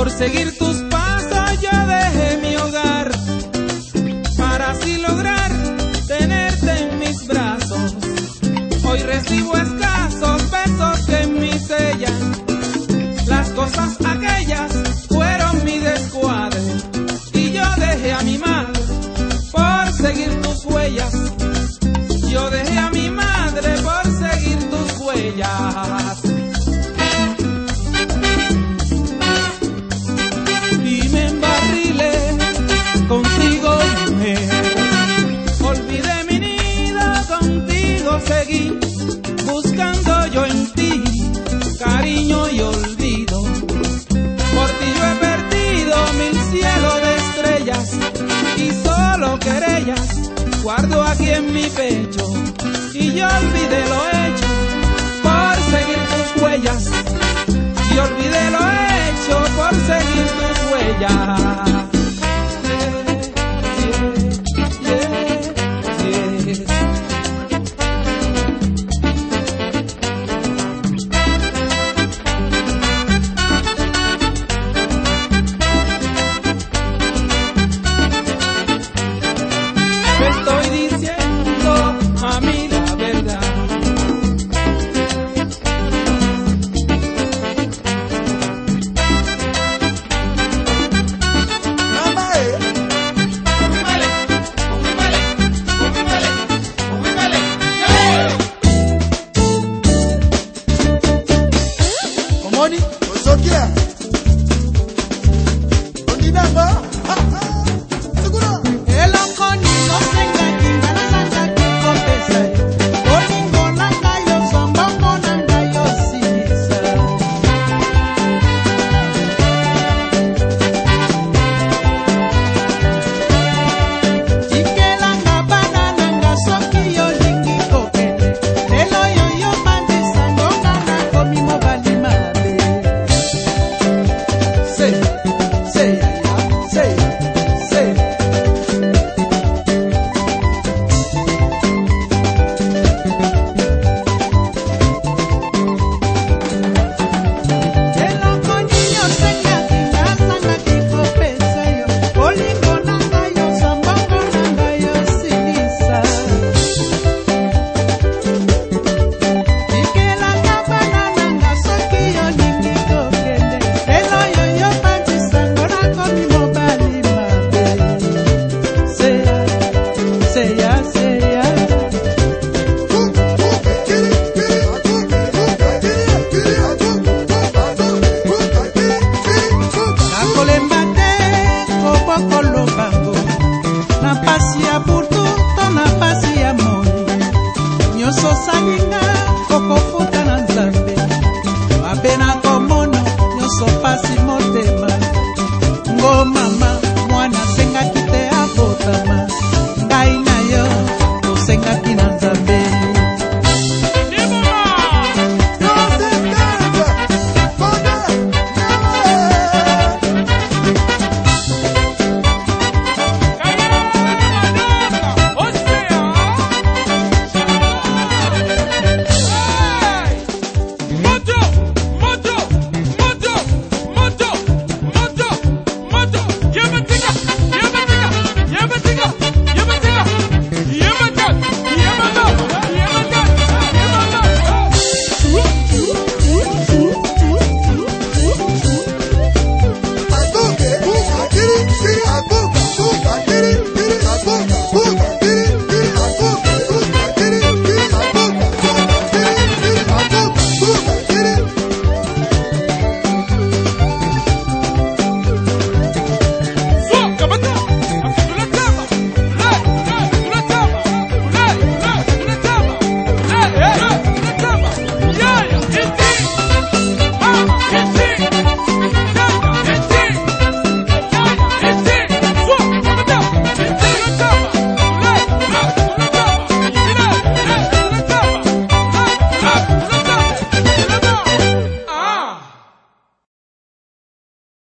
Por seguir tus pasos yo dejé mi hogar, para así lograr tenerte en mis brazos. Hoy recibo escasos besos que me sellan. Las cosas aquellas fueron mi descuadre, y yo dejé a mi madre por seguir tus huellas. Yo dejé a mi madre por seguir tus huellas. Y me embarrilé contigo, mujer. Olvidé mi nido, contigo seguí, buscando yo en ti cariño y olvido. Por ti yo he perdido 1000 cielos de estrellas, y solo querellas guardo aquí en mi pecho. Y yo olvidé lo hecho por seguir tus huellas, y olvidé lo hecho por seguir tus huellas. Estoy diciendo a mí la verdad. Komoni, Osokia. Ondinamba.